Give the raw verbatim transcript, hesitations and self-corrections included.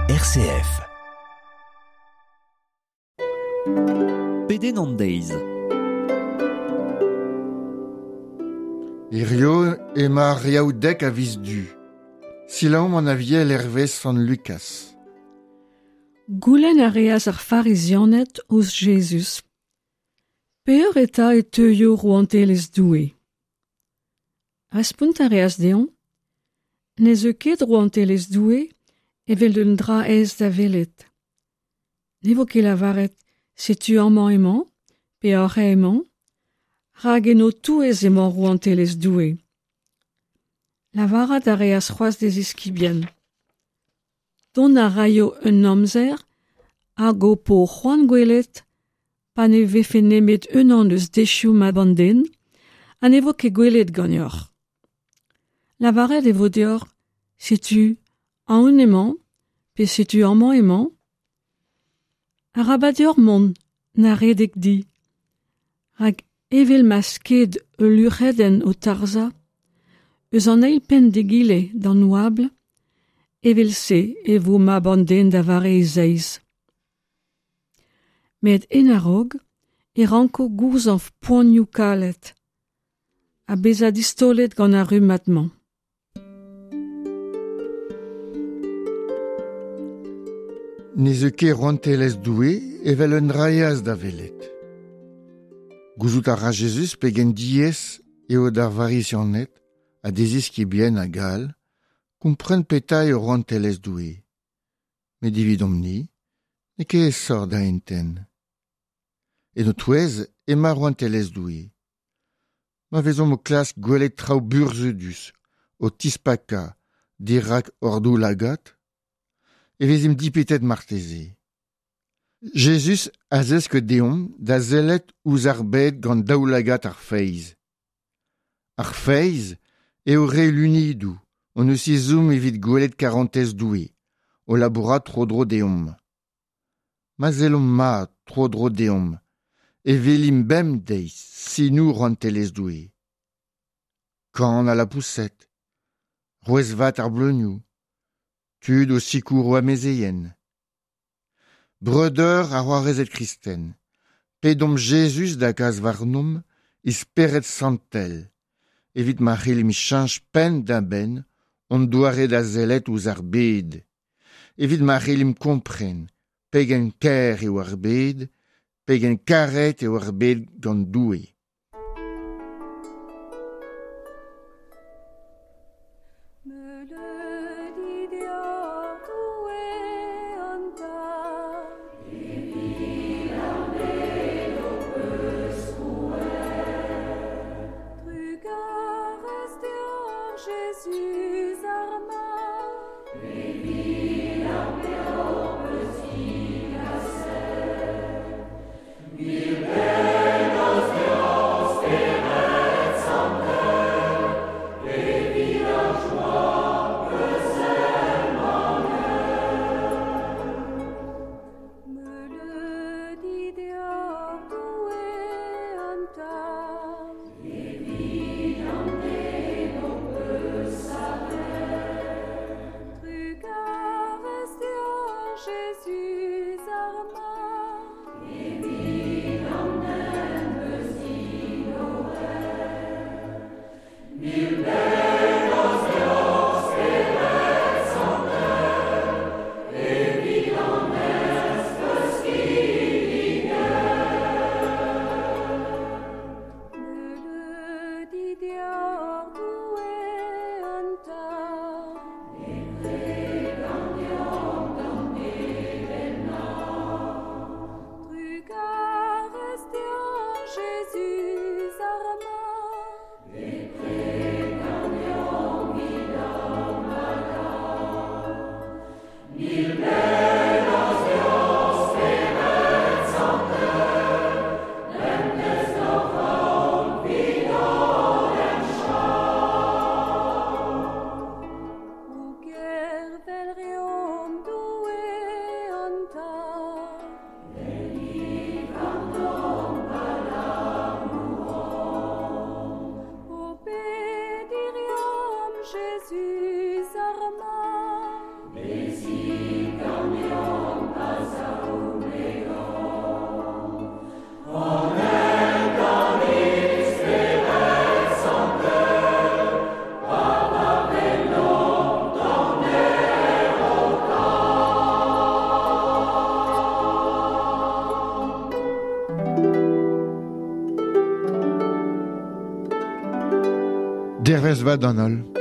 R C F. Peden an deiz. Irio ema riaoudek a viz du. Silaom an aviel Hervé San Lucas. Goulenn a reas ar farizionet ouz Jesus. Peur eta e teuio roantelez doue. Aspunt a reas deon, ne zo ket roantelez doue evel d'un dra ez da velet. Ne vo ket lavaret setu amman emañ, pe ar emañ, rag eno touez emañ roantelez doue. Lavarat a reas c'hoaz des iskibien. Don a raio un amzer, hag o po c'hoant gwelet, pa ne vefe nemet un an eus dechioù ma banden, ha ne vo ket gwelet ganeoc'h. Lavaret e vo deoc'h, setu an un emañ, pe setu amman emañ. A rabadior mont na redek di, hag evel ma sked e luc'heden o tarza, eus an eil pen degile d'an ouabl, evel se e vo ma banden da vare e zeiz. Met en a rog, e ranko gouzan poanioù kalet, a bez a distolet gant a rumatman. Ne zo ket roantelez doue evel un raiaz da velet. Gouzout a ra Jesus pegen diez eo d'ar varisionet a deziz kibien a gal, kompren petai o roantelez doue. Me dividom ni, ne ket sort da enten. E no touez ema roantelez doue. Ma vezom o klas gwelet traoù burzudus, o tispaka, dirak ordou lagat, e vezim dipetet marteze. Jesus a zesk deomp da zelet ouz ar bed gant daoulagat ar feiz. Ar feiz eo re lunidou, on eus izoum evit gwelet karantez doue, o labourat tro-dro deomp. Ma zelom ma tro-dro deomp, e velim bem deiz, sinou roantelez doue. Kan a la pousset, rouez vat ar bleunioù, tud o sikour oa mezeien. Breudeur a c'hoarezet kristen, pedom Jesus da gaz varnom, isperet santel, evit ma c'hel mi chanj pen da ben, on doare da zelet ouz ar bed, evit ma c'hel mi kompren, pegen ker eo ar bed, pegen karet eo ar bed gant doue. Mil benos de Dervez va donol.